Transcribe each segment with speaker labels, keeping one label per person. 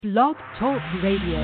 Speaker 1: Blog Talk Radio.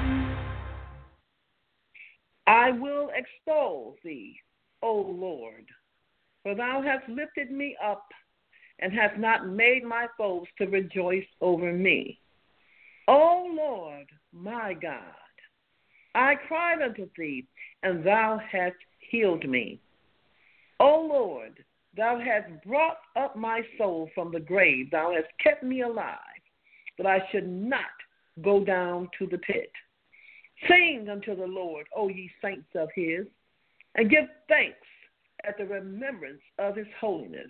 Speaker 2: I will extol thee, O Lord, for thou hast lifted me up and hast not made my foes to rejoice over me. O Lord, my God, I cried unto thee, and thou hast healed me. O Lord, thou hast brought up my soul from the grave. Thou hast kept me alive, that I should not go down to the pit. Sing unto the Lord, O ye saints of his, and give thanks at the remembrance of his holiness.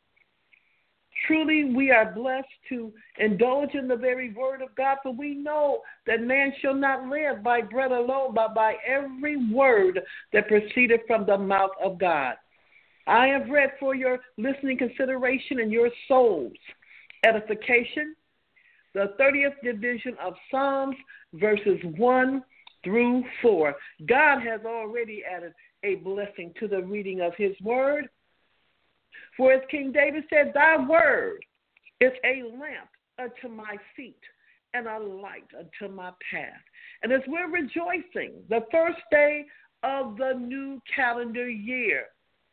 Speaker 2: Truly we are blessed to indulge in the very word of God, for we know that man shall not live by bread alone, but by every word that proceedeth from the mouth of God. I have read for your listening consideration and your soul's edification the 30th division of Psalms, verses 1 through 4. God has already added a blessing to the reading of his word. For as King David said, thy word is a lamp unto my feet and a light unto my path. And as we're rejoicing the first day of the new calendar year,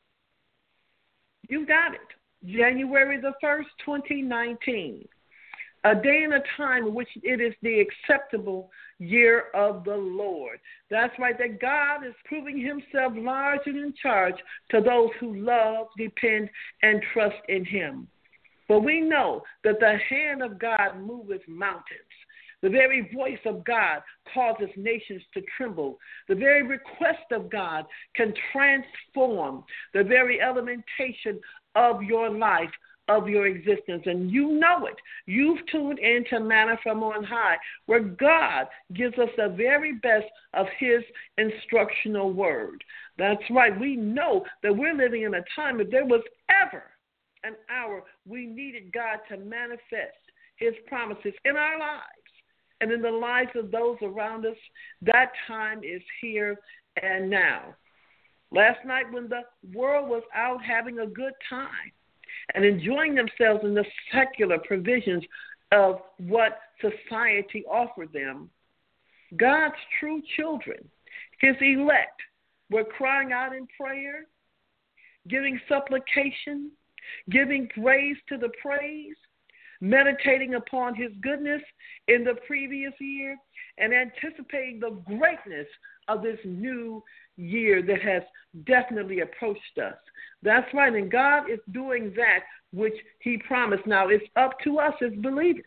Speaker 2: you got it, January the 1st, 2019. A day and a time in which it is the acceptable year of the Lord. That's right, that God is proving himself large and in charge to those who love, depend, and trust in him. For we know that the hand of God moveth mountains. The very voice of God causes nations to tremble. The very request of God can transform the very elementation of your life, of your existence, and you know it. You've tuned into Manna from on high, where God gives us the very best of his instructional word. That's right. We know that we're living in a time, if there was ever an hour we needed God to manifest his promises in our lives and in the lives of those around us, that time is here and now. Last night when the world was out having a good time and enjoying themselves in the secular provisions of what society offered them, God's true children, his elect, were crying out in prayer, giving supplication, giving praise to the praise, meditating upon his goodness in the previous year, and anticipating the greatness of this new year that has definitely approached us. That's right, and God is doing that which he promised. Now, it's up to us as believers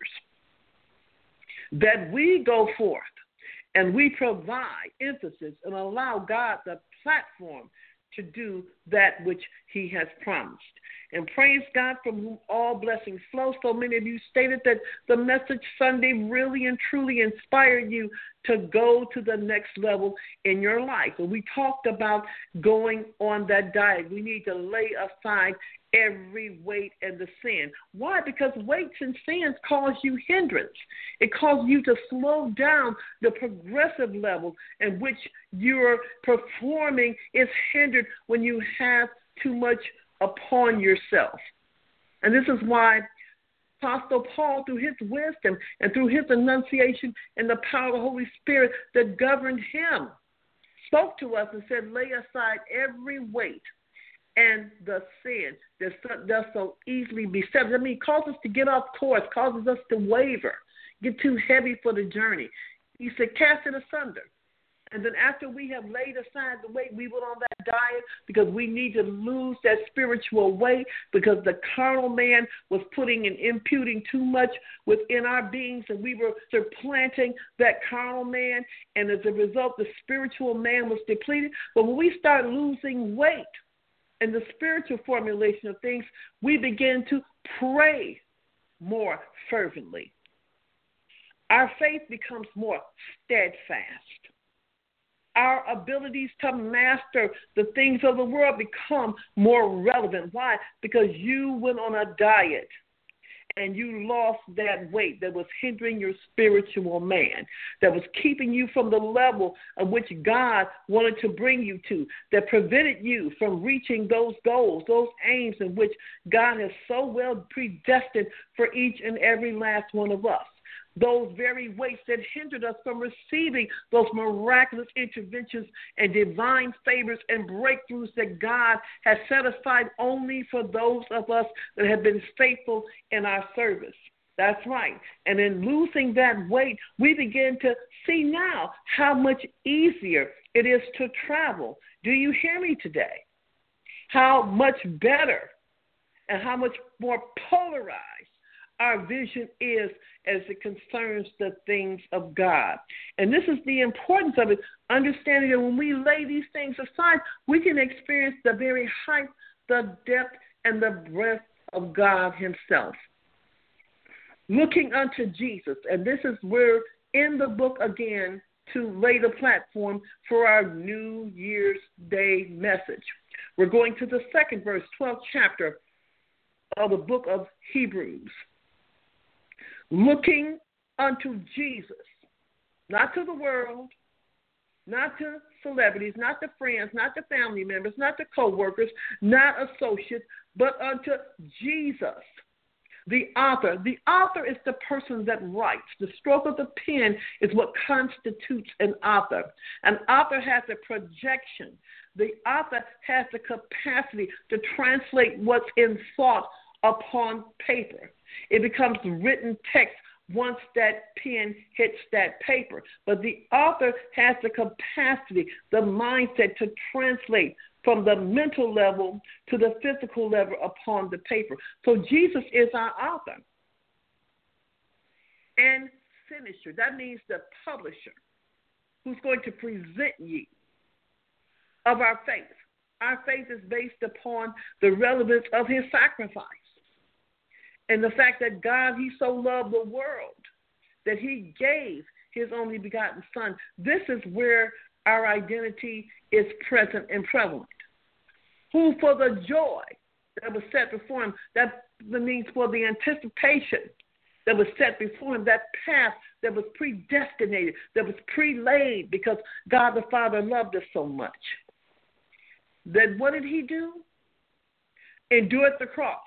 Speaker 2: that we go forth and we provide emphasis and allow God the platform to do that which he has promised. And praise God, from whom all blessings flow. So many of you stated that the message Sunday really and truly inspired you to go to the next level in your life. And we talked about going on that diet. We need to lay aside every weight and the sin. Why? Because weights and sins cause you hindrance. It causes you to slow down. The progressive level in which you're performing is hindered when you have too much upon yourself. And this is why Apostle Paul, through his wisdom and through his enunciation and the power of the Holy Spirit that governed him, spoke to us and said, lay aside every weight and the sin that does so easily beset us. I mean, it causes us to get off course, causes us to waver, get too heavy for the journey. He said, cast it asunder. And then after we have laid aside the weight, we went on that diet because we need to lose that spiritual weight, because the carnal man was putting and imputing too much within our beings, and we were supplanting that carnal man, and as a result, the spiritual man was depleted. But when we start losing weight in the spiritual formulation of things, we begin to pray more fervently. Our faith becomes more steadfast. Our abilities to master the things of the world become more relevant. Why? Because you went on a diet and you lost that weight that was hindering your spiritual man, that was keeping you from the level of which God wanted to bring you to, that prevented you from reaching those goals, those aims in which God has so well predestined for each and every last one of us. those very weights that hindered us from receiving those miraculous interventions and divine favors and breakthroughs that God has set aside only for those of us that have been faithful in our service. That's right. And in losing that weight, we begin to see now how much easier it is to travel. Do you hear me today? How much better and how much more polarized our vision is as it concerns the things of God. And this is the importance of it, understanding that when we lay these things aside, we can experience the very height, the depth, and the breadth of God himself. Looking unto Jesus, and this is where in the book again to lay the platform for our New Year's Day message. We're going to the second verse, 12th chapter of the book of Hebrews. Looking unto Jesus, not to the world, not to celebrities, not to friends, not to family members, not to co-workers, not associates, but unto Jesus, the author. The author is the person that writes. The stroke of the pen is what constitutes an author. An author has a projection. The author has the capacity to translate what's in thought upon paper. It becomes written text once that pen hits that paper. But the author has the capacity, the mindset to translate from the mental level to the physical level upon the paper. So Jesus is our author and finisher. That means the publisher who's going to present you of our faith. Our faith is based upon the relevance of his sacrifice and the fact that God, he so loved the world that he gave his only begotten son. This is where our identity is present and prevalent. Who for the joy that was set before him, that means for the anticipation that was set before him, that path that was predestinated, that was pre-laid because God the Father loved us so much. That what did he do? Endured the cross.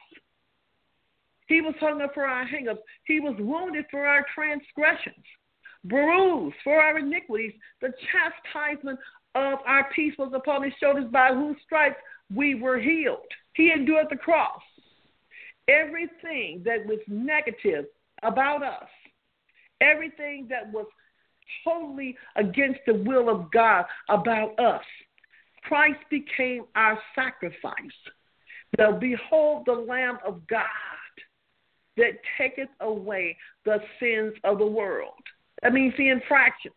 Speaker 2: He was hung up for our hang-ups. He was wounded for our transgressions, bruised for our iniquities. The chastisement of our peace was upon his shoulders, by whose stripes we were healed. He endured the cross. Everything that was negative about us, everything that was totally against the will of God about us, Christ became our sacrifice. Now, behold the Lamb of God that taketh away the sins of the world. That means the infractions,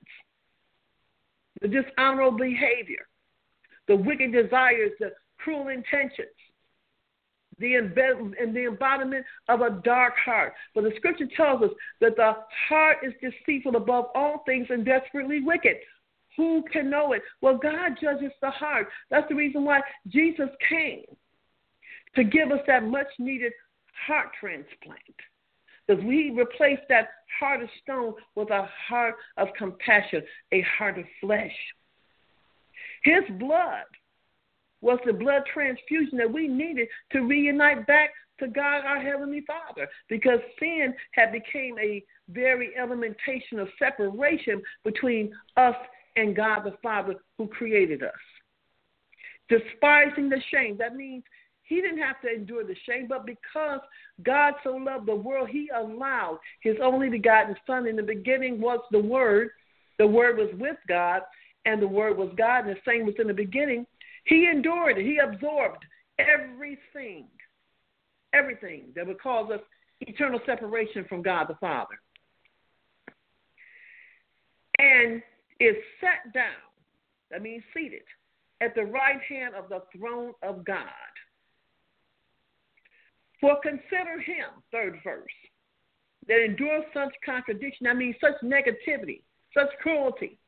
Speaker 2: the dishonorable behavior, the wicked desires, the cruel intentions, the embodiment of a dark heart. But the scripture tells us that the heart is deceitful above all things and desperately wicked. Who can know it? Well, God judges the heart. That's the reason why Jesus came, to give us that much-needed heart transplant. Because we replaced that heart of stone with a heart of compassion, a heart of flesh. His blood was the blood transfusion that we needed to reunite back to God, our Heavenly Father, because sin had become a very elementation of separation between us and God the Father who created us. Despising the shame, that means he didn't have to endure the shame, but because God so loved the world, he allowed his only begotten Son. In the beginning was the Word was with God, and the Word was God, and the same was in the beginning. He endured it. He absorbed everything that would cause us eternal separation from God the Father. And is sat down, that means seated, at the right hand of the throne of God. For consider him, third verse, that endures such contradiction, that means such negativity, such cruelty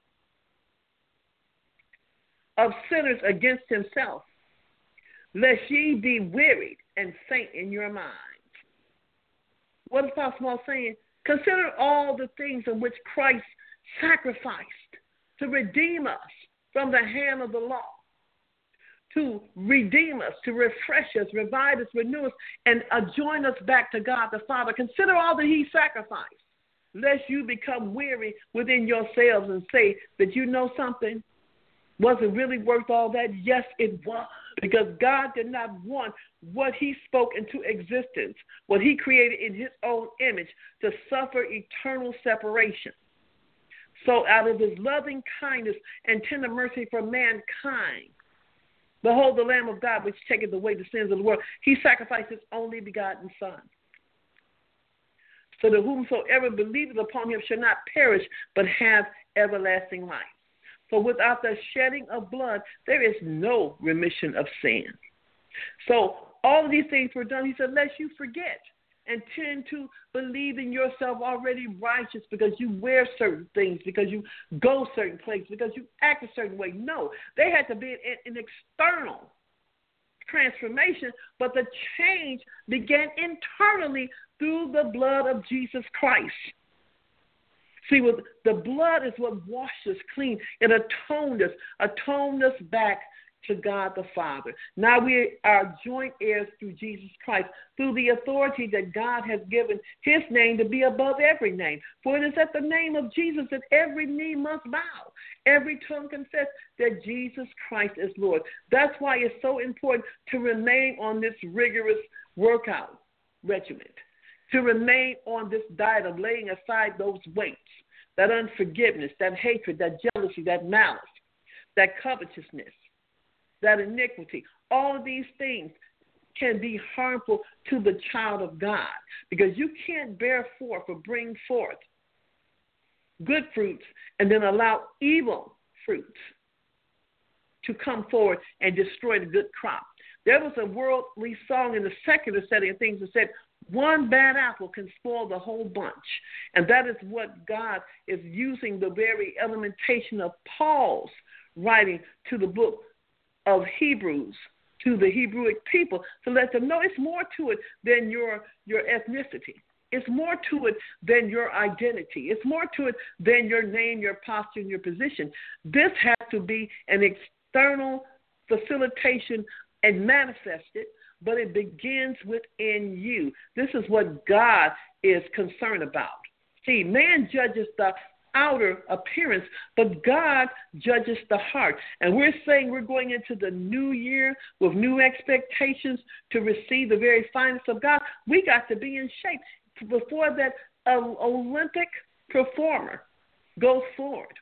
Speaker 2: of sinners against himself, lest ye be wearied and faint in your minds. What is Apostle Paul saying? Consider all the things in which Christ sacrificed to redeem us from the hand of the law, to redeem us, to refresh us, revive us, renew us, and join us back to God the Father. Consider all that he sacrificed. lest you become weary within yourselves and say that you know something. Was it really worth all that? Yes, it was. Because God did not want what he spoke into existence, what he created in his own image, to suffer eternal separation. So out of his loving kindness and tender mercy for mankind, behold the Lamb of God, which taketh away the sins of the world, he sacrificed his only begotten Son, so that whomsoever believeth upon him shall not perish, but have everlasting life. For without the shedding of blood, there is no remission of sin. So all of these things were done, he said, lest you forget and tend to believe in yourself already righteous because you wear certain things, because you go certain places, because you act a certain way. No, they had to be an external transformation, but the change began internally through the blood of Jesus Christ. See, with the blood is what washed us clean. It atoned us back to God the Father. Now we are joint heirs through Jesus Christ, through the authority that God has given his name to be above every name. For it is at the name of Jesus that every knee must bow, every tongue confess that Jesus Christ is Lord. That's why it's so important to remain on this rigorous workout regimen, to remain on this diet of laying aside those weights, that unforgiveness, that hatred, that jealousy, that malice, that covetousness, that iniquity. All of these things can be harmful to the child of God, because you can't bear forth or bring forth good fruits and then allow evil fruits to come forward and destroy the good crop. There was a worldly song in the secular setting of things that said, one bad apple can spoil the whole bunch. And that is what God is using, the very elementation of Paul's writing to the book of Hebrews, to the Hebrewic people, to let them know it's more to it than your ethnicity. It's more to it than your identity. It's more to it than your name, your posture, and your position. This has to be an external facilitation and manifested, but it begins within you. This is what God is concerned about. See, man judges the outer appearance, but God judges the heart. And we're saying we're going into the new year with new expectations to receive the very finest of God. We got to be in shape before that Olympic performer goes forward.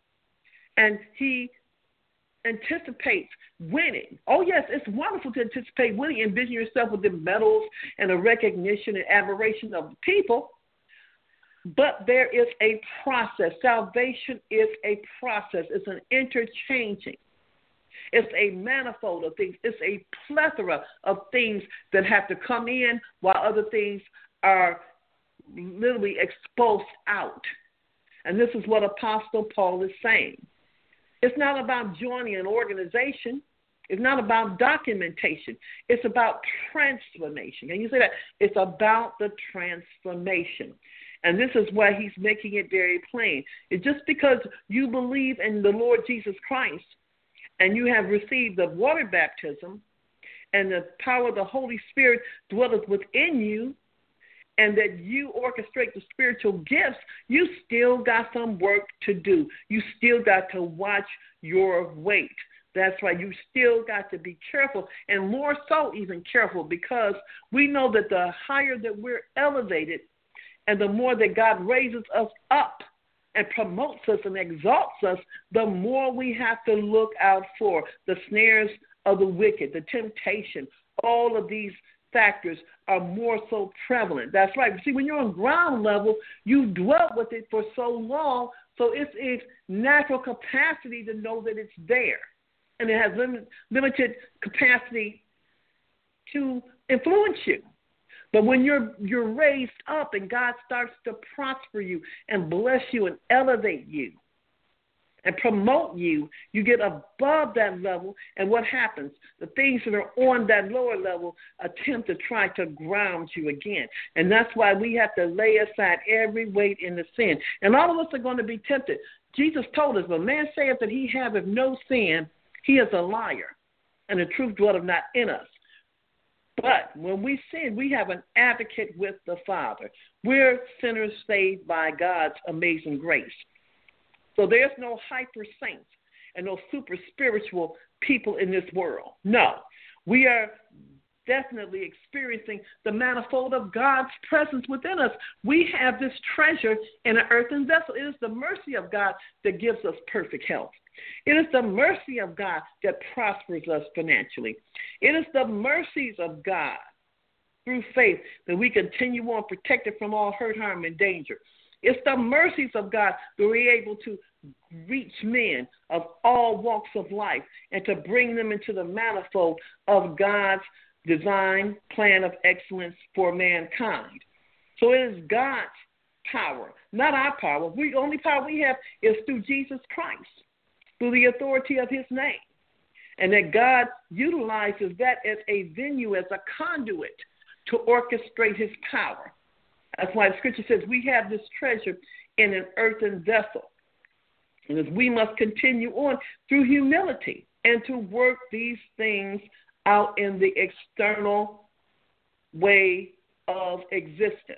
Speaker 2: And he anticipates winning. Oh, yes, it's wonderful to anticipate winning. Envision yourself with the medals and the recognition and admiration of the people. But there is a process. Salvation is a process. It's an interchanging. It's a manifold of things. It's a plethora of things that have to come in while other things are literally exposed out. And this is what Apostle Paul is saying. It's not about joining an organization. It's not about documentation. It's about transformation. Can you say that? It's about the transformation. And this is why he's making it very plain. It's just because you believe in the Lord Jesus Christ and you have received the water baptism and the power of the Holy Spirit dwelleth within you, and that you orchestrate the spiritual gifts, you still got some work to do. You still got to watch your weight. That's right. You still got to be careful, and more so even careful, because we know that the higher that we're elevated and the more that God raises us up and promotes us and exalts us, the more we have to look out for the snares of the wicked, the temptation. All of these factors are more so prevalent. That's right. See, when you're on ground level, you've dwelt with it for so long, so it's its natural capacity to know that it's there. And it has limited capacity to influence you. But when you're raised up and God starts to prosper you and bless you and elevate you and promote you, you get above that level, and what happens? The things that are on that lower level attempt to try to ground you again. And that's why we have to lay aside every weight in the sin. And all of us are going to be tempted. Jesus told us, "But man saith that he haveth no sin, he is a liar, and the truth dwelleth not in us." But when we sin, we have an advocate with the Father. We're sinners saved by God's amazing grace. So there's no hyper saints and no super spiritual people in this world. No, we are definitely experiencing the manifold of God's presence within us. We have this treasure in an earthen vessel. It is the mercy of God that gives us perfect health. It is the mercy of God that prospers us financially. It is the mercies of God through faith that we continue on protected from all hurt, harm, and danger. It's the mercies of God that we're able to reach men of all walks of life and to bring them into the manifold of God's design plan of excellence for mankind. So it is God's power, not our power. The only power we have is through Jesus Christ, through the authority of his name. And that God utilizes that as a venue, as a conduit to orchestrate his power. That's why the scripture says we have this treasure in an earthen vessel. And as we must continue on through humility and to work these things out in the external way of existence.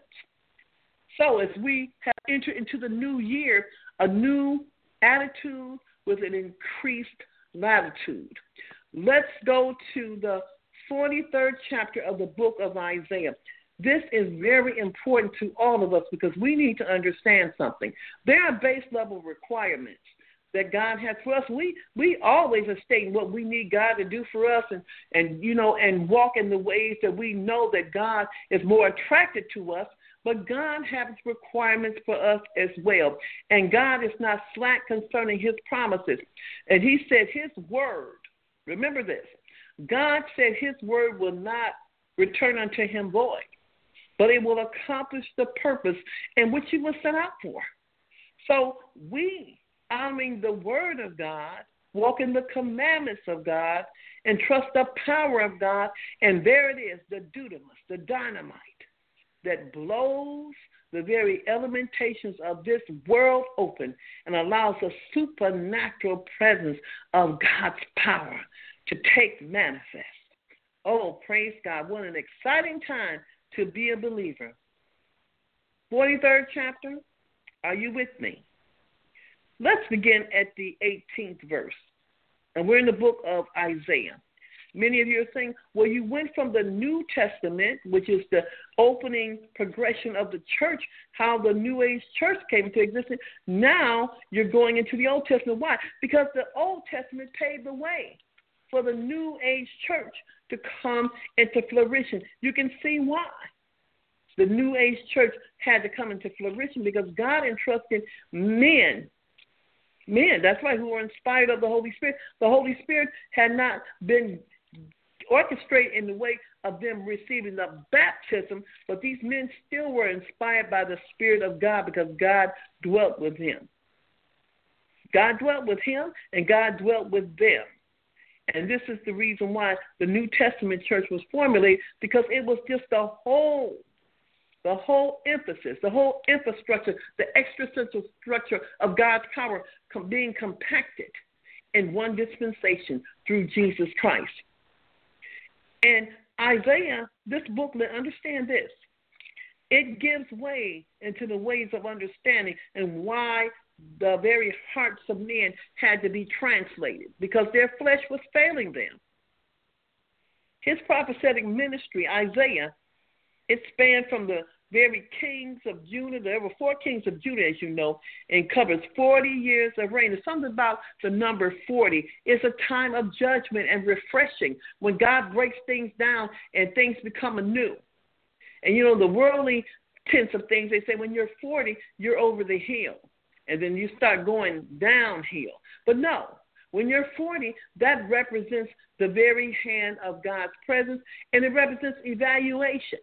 Speaker 2: So as we have entered into the new year, a new attitude with an increased latitude. Let's go to the 43rd chapter of the book of Isaiah. This is very important to all of us because we need to understand something. There are base level requirements that God has for us. We always are stating what we need God to do for us and walk in the ways that we know that God is more attracted to us. But God has requirements for us as well. And God is not slack concerning his promises. And he said his word, remember this, God said his word will not return unto him void, but it will accomplish the purpose in which it was set out for. So we, honoring the word of God, walk in the commandments of God, and trust the power of God, and there it is, the dunamis, the dynamite, that blows the very elementations of this world open and allows a supernatural presence of God's power to take manifest. Oh, praise God. What an exciting time to be a believer. 43rd chapter, are you with me? Let's begin at the 18th verse. And we're in the book of Isaiah. Many of you are saying, well, you went from the New Testament, which is the opening progression of the church, how the New Age church came into existence. Now you're going into the Old Testament. Why? Because the Old Testament paved the way for the New Age church to come into flourishing. You can see why. The New Age church had to come into flourishing because God entrusted men, that's right, who were inspired of the Holy Spirit. The Holy Spirit had not been orchestrated in the way of them receiving the baptism, but these men still were inspired by the Spirit of God because God dwelt with him. God dwelt with him, and God dwelt with them. And this is the reason why the New Testament church was formulated, because it was just the whole emphasis, the whole infrastructure, the extrasensual structure of God's power being compacted in one dispensation through Jesus Christ. And Isaiah, this booklet, understand this, it gives way into the ways of understanding and why the very hearts of men had to be translated, because their flesh was failing them. His prophetic ministry, Isaiah, it spanned from the very kings of Judah. There were 4 kings of Judah, as you know, and covers 40 years of reign. There's something about the number 40. It's a time of judgment and refreshing when God breaks things down and things become anew. And, you know, the worldly tense of things, they say when you're 40, you're over the hill. And then you start going downhill. But no, when you're 40, that represents the very hand of God's presence, and it represents evaluation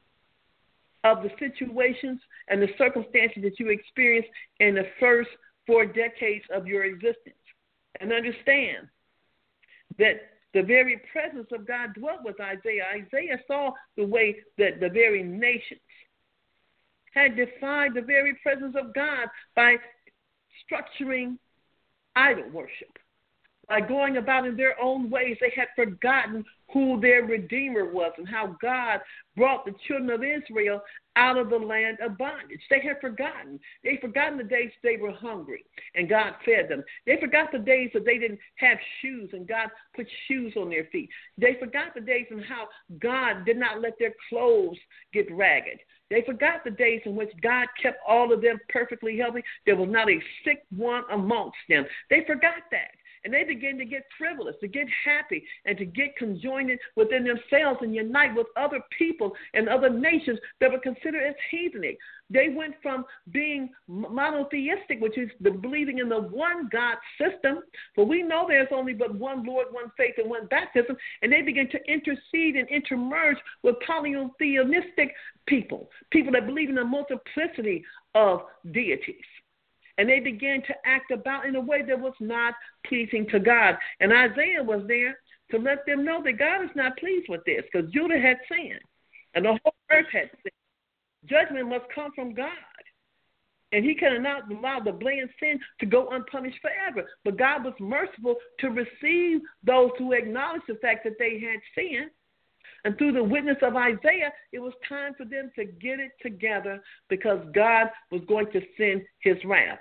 Speaker 2: of the situations and the circumstances that you experienced in the first 4 decades of your existence. And understand that the very presence of God dwelt with Isaiah. Isaiah saw the way that the very nations had defied the very presence of God by structuring idol worship, by going about in their own ways. They had forgotten who their Redeemer was and how God brought the children of Israel out of the land of bondage. They had forgotten. They forgotten the days they were hungry and God fed them. They forgot the days that they didn't have shoes and God put shoes on their feet. They forgot the days in how God did not let their clothes get ragged. They forgot the days in which God kept all of them perfectly healthy. There was not a sick one amongst them. They forgot that. And they began to get frivolous, to get happy, and to get conjoined within themselves and unite with other people and other nations that were considered as heathenic. They went from being monotheistic, which is the believing in the one God system, for we know there's only but one Lord, one faith, and one baptism, and they began to intercede and intermerge with polytheistic people, people that believe in a multiplicity of deities. And they began to act about in a way that was not pleasing to God. And Isaiah was there to let them know that God is not pleased with this, because Judah had sinned and the whole earth had sinned. Judgment must come from God. And he cannot allow the blatant sin to go unpunished forever. But God was merciful to receive those who acknowledged the fact that they had sinned. And through the witness of Isaiah, it was time for them to get it together because God was going to send his wrath.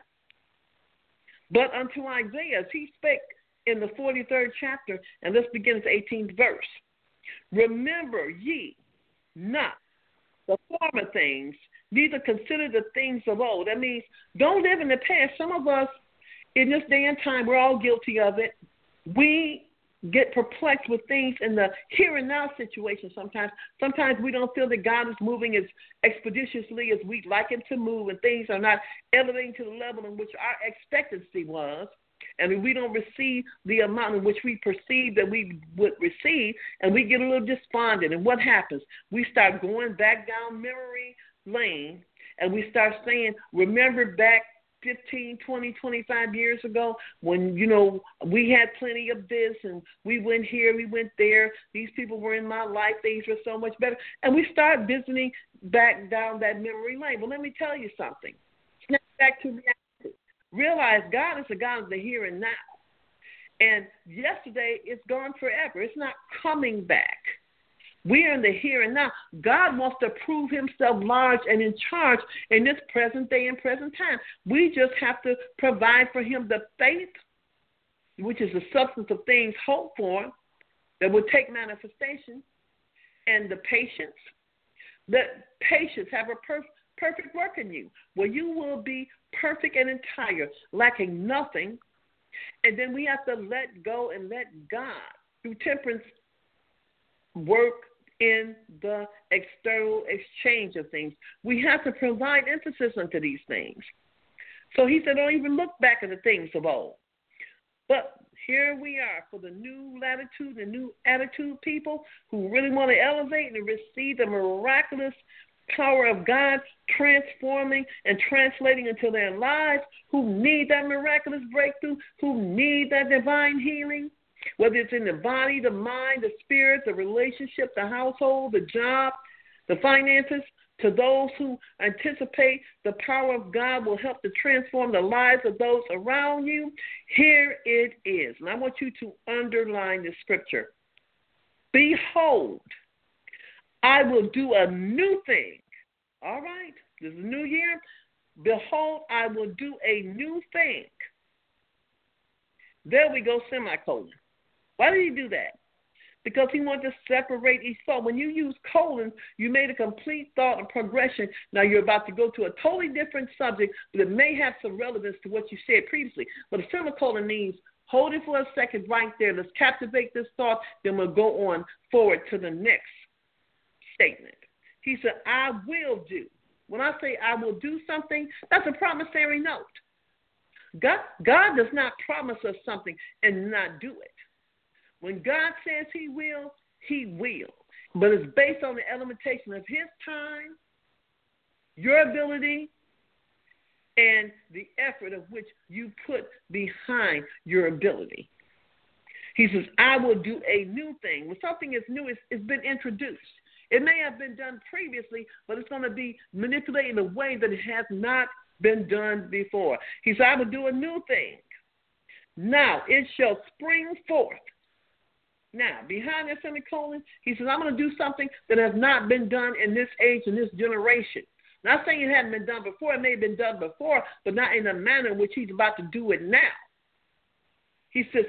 Speaker 2: But unto Isaiah, as he spake in the 43rd chapter, and let's begin at the 18th verse. Remember ye not the former things, neither consider the things of old. That means don't live in the past. Some of us, in this day and time, we're all guilty of it. We get perplexed with things in the here and now situation sometimes. Sometimes we don't feel that God is moving as expeditiously as we'd like him to move, and things are not elevating to the level in which our expectancy was, and we don't receive the amount in which we perceive that we would receive, and we get a little despondent. And what happens? We start going back down memory lane, and we start saying, remember back 15, 20, 25 years ago when, we had plenty of this and we went here, we went there. These people were in my life. Things were so much better. And we start visiting back down that memory lane. But let me tell you something. Snap back to reality. Realize God is a God of the here and now. And yesterday is gone forever. It's not coming back. We are in the here and now. God wants to prove himself large and in charge in this present day and present time. We just have to provide for him the faith, which is the substance of things hoped for, that will take manifestation, and the patience. That patience have a perfect work in you, where you will be perfect and entire, lacking nothing. And then we have to let go and let God, through temperance, work in the external exchange of things. We have to provide emphasis onto these things. So he said, don't even look back at the things of old. But here we are for the new latitude and new attitude people who really want to elevate and receive the miraculous power of God transforming and translating into their lives, who need that miraculous breakthrough, who need that divine healing. Whether it's in the body, the mind, the spirit, the relationship, the household, the job, the finances, to those who anticipate the power of God will help to transform the lives of those around you, here it is. And I want you to underline the scripture. Behold, I will do a new thing. All right, this is a new year. Behold, I will do a new thing. There we go, semicolon. Why did he do that? Because he wanted to separate each thought. When you use colon, you made a complete thought and progression. Now you're about to go to a totally different subject, but it may have some relevance to what you said previously. But a semicolon means hold it for a second right there. Let's captivate this thought. Then we'll go on forward to the next statement. He said, I will do. When I say I will do something, that's a promissory note. God does not promise us something and not do it. When God says he will, he will. But it's based on the elementation of his time, your ability, and the effort of which you put behind your ability. He says, I will do a new thing. When something is new, it's been introduced. It may have been done previously, but it's going to be manipulated in a way that it has not been done before. He said, I will do a new thing. Now it shall spring forth. Now, behind that semicolon, he says, I'm going to do something that has not been done in this age and this generation. Not saying it hadn't been done before. It may have been done before, but not in the manner in which he's about to do it now. He says,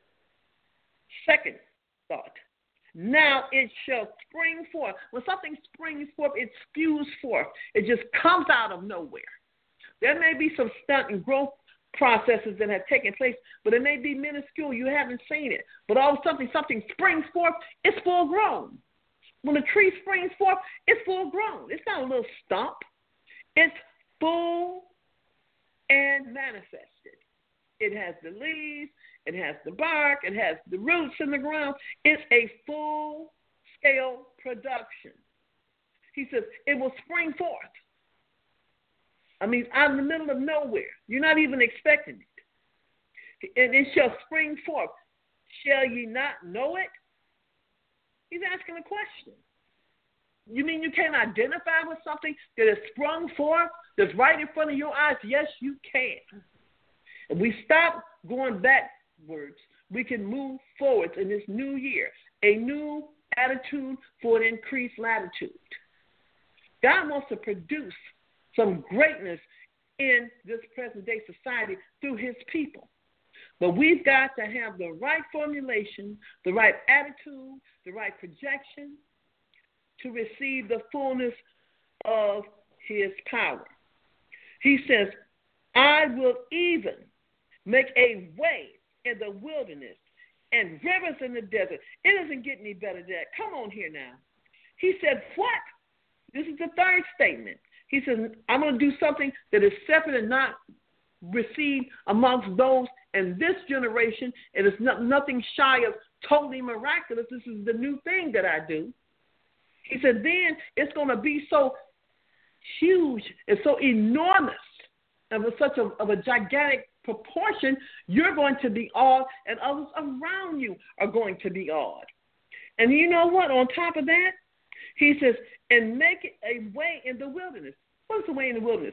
Speaker 2: second thought, now it shall spring forth. When something springs forth, it spews forth. It just comes out of nowhere. There may be some stunt and growth processes that have taken place, but it may be minuscule. You haven't seen it. But all of a sudden, something springs forth, it's full grown. When a tree springs forth, it's full grown. It's not a little stump. It's full and manifested. It has the leaves, it has the bark, it has the roots in the ground. It's a full-scale production. He says it will spring forth. I mean, out in the middle of nowhere. You're not even expecting it. And it shall spring forth. Shall ye not know it? He's asking a question. You mean you can't identify with something that has sprung forth, that's right in front of your eyes? Yes, you can. If we stop going backwards, we can move forward in this new year, a new attitude for an increased latitude. God wants to produce some greatness in this present-day society through his people. But we've got to have the right formulation, the right attitude, the right projection to receive the fullness of his power. He says, I will even make a way in the wilderness and rivers in the desert. It doesn't get any better than that. Come on here now. He said, what? This is the third statement. He says, I'm going to do something that is separate and not received amongst those in this generation. And it's nothing shy of totally miraculous. This is the new thing that I do. He said, then it's going to be so huge and so enormous of a gigantic proportion, you're going to be awed, and others around you are going to be awed. And you know what? On top of that, he says, and make it a way in the wilderness. What's the way in the wilderness?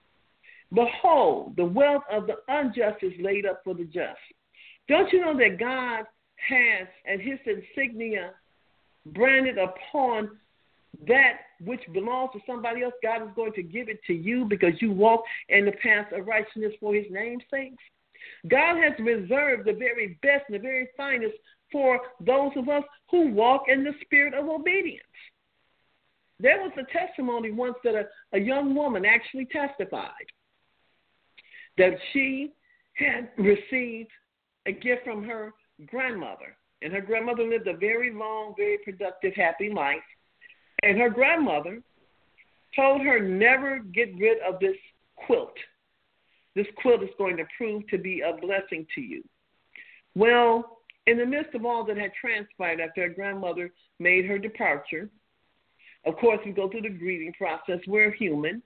Speaker 2: Behold, the wealth of the unjust is laid up for the just. Don't you know that God has at his insignia branded upon that which belongs to somebody else? God is going to give it to you because you walk in the path of righteousness for his name's sake. God has reserved the very best and the very finest for those of us who walk in the spirit of obedience. There was a testimony once that a young woman actually testified that she had received a gift from her grandmother. And her grandmother lived a very long, very productive, happy life. And her grandmother told her, never get rid of this quilt. This quilt is going to prove to be a blessing to you. Well, in the midst of all that had transpired after her grandmother made her departure, of course, we go through the grieving process. We're human.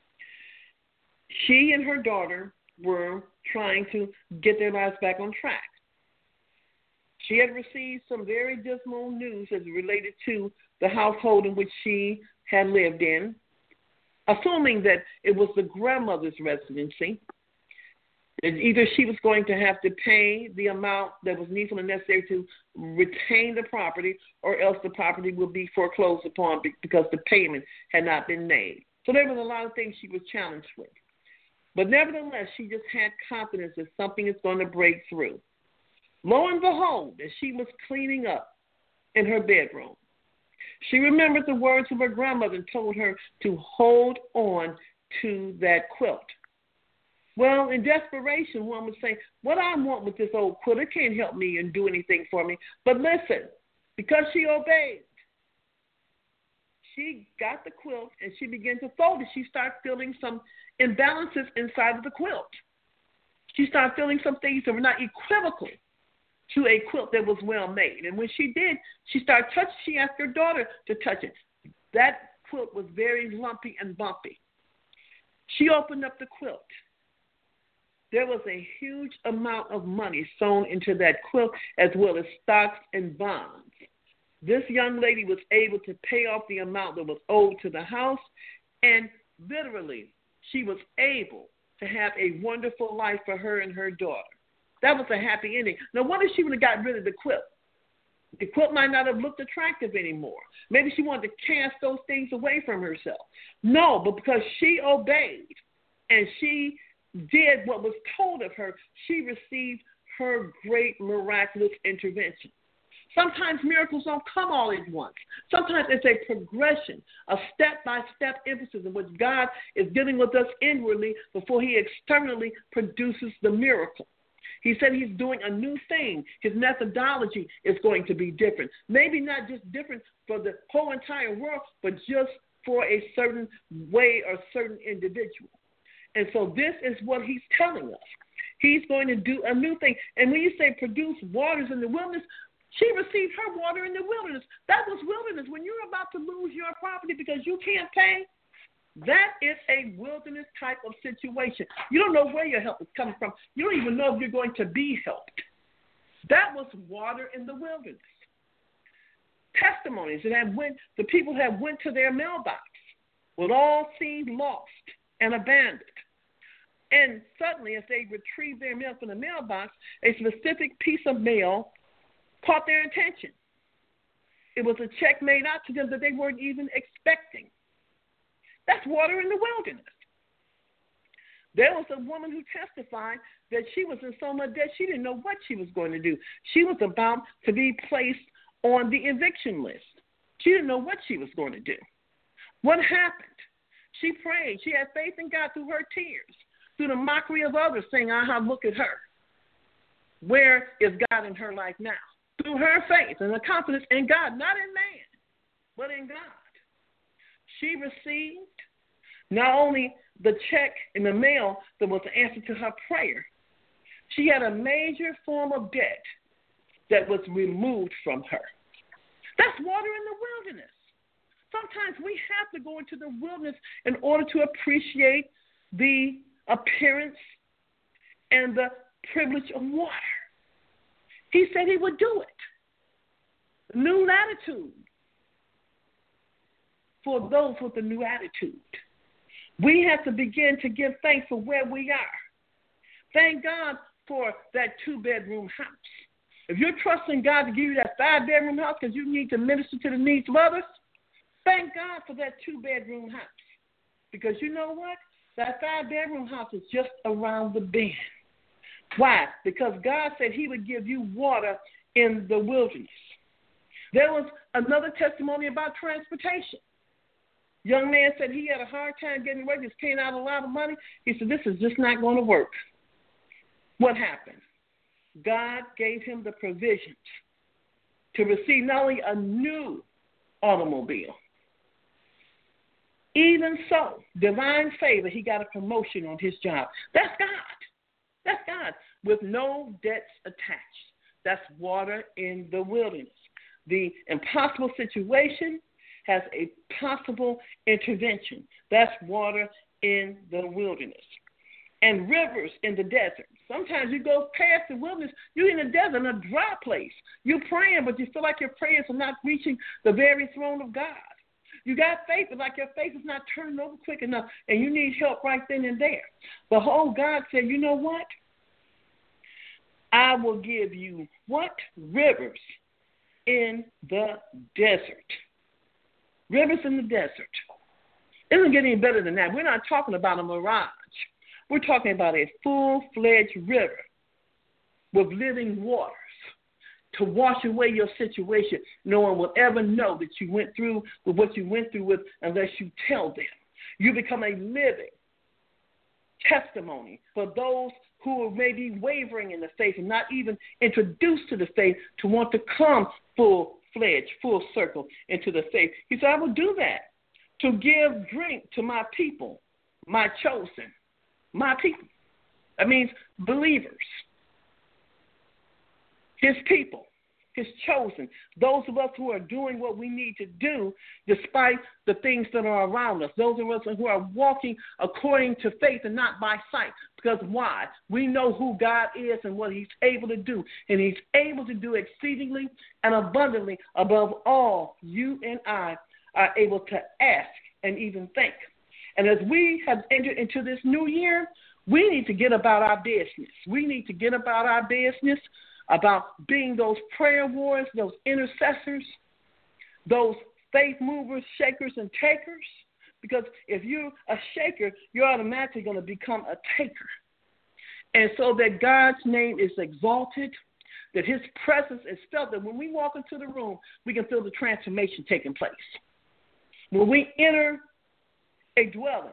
Speaker 2: She and her daughter were trying to get their lives back on track. She had received some very dismal news as related to the household in which she had lived in, assuming that it was the grandmother's residency. Either she was going to have to pay the amount that was needful and necessary to retain the property, or else the property would be foreclosed upon because the payment had not been made. So there was a lot of things she was challenged with. But nevertheless, she just had confidence that something is going to break through. Lo and behold, as she was cleaning up in her bedroom, she remembered the words of her grandmother and told her to hold on to that quilt. Well, in desperation, one would say, what I want with this old quilt, it can't help me and do anything for me. But listen, because she obeyed, she got the quilt and she began to fold it. She started feeling some imbalances inside of the quilt. She started feeling some things that were not equivocal to a quilt that was well made. And when she did, she started touching. She asked her daughter to touch it. That quilt was very lumpy and bumpy. She opened up the quilt. There was a huge amount of money sewn into that quilt, as well as stocks and bonds. This young lady was able to pay off the amount that was owed to the house, and literally, she was able to have a wonderful life for her and her daughter. That was a happy ending. Now, what if she would have got rid of the quilt? The quilt might not have looked attractive anymore. Maybe she wanted to cast those things away from herself. No, but because she obeyed and she did what was told of her, she received her great miraculous intervention. Sometimes miracles don't come all at once. Sometimes it's a progression, a step-by-step emphasis in which God is dealing with us inwardly before he externally produces the miracle. He said he's doing a new thing. His methodology is going to be different. Maybe not just different for the whole entire world, but just for a certain way or certain individual. And so this is what he's telling us. He's going to do a new thing. And when you say produce waters in the wilderness, she received her water in the wilderness. That was wilderness. When you're about to lose your property because you can't pay, that is a wilderness type of situation. You don't know where your help is coming from. You don't even know if you're going to be helped. That was water in the wilderness. Testimonies that the people have went to their mailbox with all seemed lost and abandoned. And suddenly, as they retrieved their mail from the mailbox, a specific piece of mail caught their attention. It was a check made out to them that they weren't even expecting. That's water in the wilderness. There was a woman who testified that she was in so much debt she didn't know what she was going to do. She was about to be placed on the eviction list. She didn't know what she was going to do. What happened? She prayed. She had faith in God through her tears, through the mockery of others saying, look at her. Where is God in her life now? Through her faith and the confidence in God, not in man, but in God. She received not only the check in the mail that was the answer to her prayer, she had a major form of debt that was removed from her. That's water in the wilderness. Sometimes we have to go into the wilderness in order to appreciate the appearance and the privilege of water. He said he would do it. New attitude for those with a new attitude. We have to begin to give thanks for where we are. Thank God for that 2-bedroom house. If you're trusting God to give you that 5-bedroom house because you need to minister to the needs of others, thank God for that 2-bedroom house. Because you know what? That 5-bedroom house is just around the bend. Why? Because God said he would give you water in the wilderness. There was another testimony about transportation. Young man said he had a hard time getting work. He's paying out a lot of money. He said, this is just not going to work. What happened? God gave him the provisions to receive not only a new automobile, even so, divine favor, he got a promotion on his job. That's God. That's God, with no debts attached. That's water in the wilderness. The impossible situation has a possible intervention. That's water in the wilderness. And rivers in the desert. Sometimes you go past the wilderness, you're in the desert, in a dry place. You're praying, but you feel like your prayers are not reaching the very throne of God. You got faith, but like your faith is not turning over quick enough, and you need help right then and there. Behold, God said, you know what? I will give you what? Rivers in the desert. Rivers in the desert. It doesn't get any better than that. We're not talking about a mirage. We're talking about a full-fledged river with living waters to wash away your situation. No one will ever know that you went through with what you went through with unless you tell them. You become a living testimony for those who may be wavering in the faith and not even introduced to the faith to want to come full-fledged, full circle into the faith. He said, I will do that to give drink to my people, my chosen, my people. That means believers, his people, his chosen, those of us who are doing what we need to do despite the things that are around us, those of us who are walking according to faith and not by sight. Because why? We know who God is and what he's able to do. And he's able to do exceedingly and abundantly above all you and I are able to ask and even think. And as we have entered into this new year, We need to get about our business. We need to get about our business, about being those prayer warriors, those intercessors, those faith movers, shakers, and takers. Because if you're a shaker, you're automatically going to become a taker. And so that God's name is exalted, that his presence is felt, that when we walk into the room, we can feel the transformation taking place. When we enter a dwelling,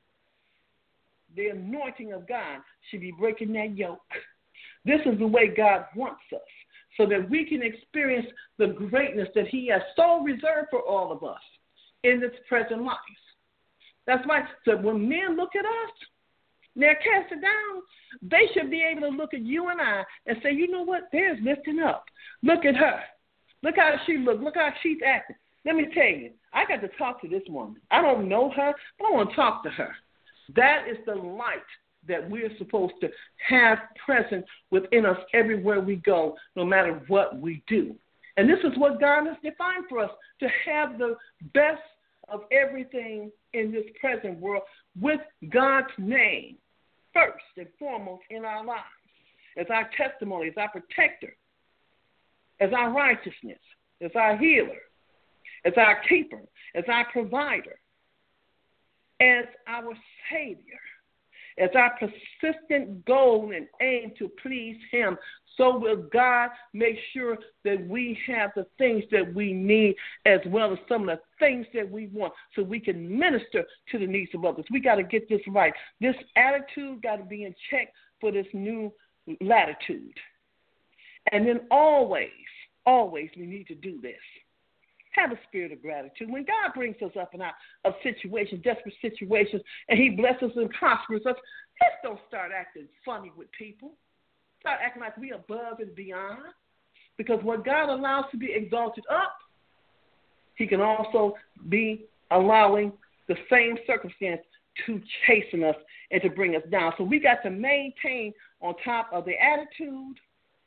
Speaker 2: the anointing of God should be breaking that yoke. This is the way God wants us, so that we can experience the greatness that he has so reserved for all of us in this present life. That's why, so when men look at us, they're casted down, they should be able to look at you and I and say, you know what, there's lifting up. Look at her. Look how she looks. Look how she's acting. Let me tell you, I got to talk to this woman. I don't know her, but I want to talk to her. That is the light that we're supposed to have present within us everywhere we go, no matter what we do. And this is what God has defined for us, to have the best of everything in this present world with God's name first and foremost in our lives, as our testimony, as our protector, as our righteousness, as our healer, as our keeper, as our provider, as our Savior, as our persistent goal and aim to please him. So will God make sure that we have the things that we need, as well as some of the things that we want, so we can minister to the needs of others. We got to get this right. This attitude got to be in check for this new latitude. And then always we need to do this. Have a spirit of gratitude. When God brings us up and out of situations, desperate situations, and he blesses and prospers us, let's don't start acting funny with people. Start acting like we are above and beyond. Because what God allows to be exalted up, he can also be allowing the same circumstance to chasten us and to bring us down. So we got to maintain on top of the attitude,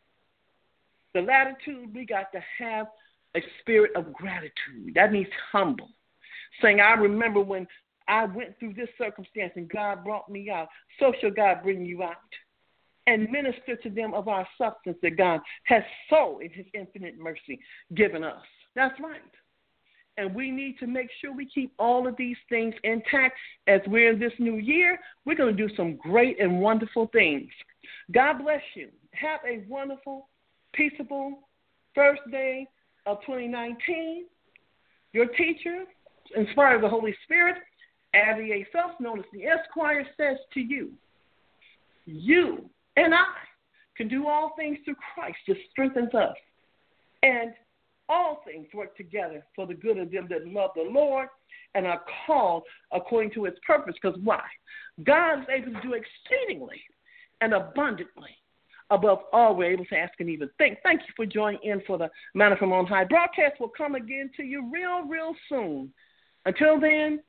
Speaker 2: the latitude, we got to have a spirit of gratitude. That means humble. Saying, I remember when I went through this circumstance and God brought me out. So shall God bring you out. And minister to them of our substance that God has so in his infinite mercy given us. That's right. And we need to make sure we keep all of these things intact as we're in this new year. We're going to do some great and wonderful things. God bless you. Have a wonderful, peaceable first day of 2019. Your teacher, inspired of the Holy Spirit, Abby A. Phelps, known as the Esquire, says to you, you and I can do all things through Christ that strengthens us. And all things work together for the good of them that love the Lord and are called according to his purpose. Because why? God is able to do exceedingly and abundantly above all we're able to ask and even think. Thank you for joining in for the Manna from On High broadcast. Will come again to you real soon. Until then,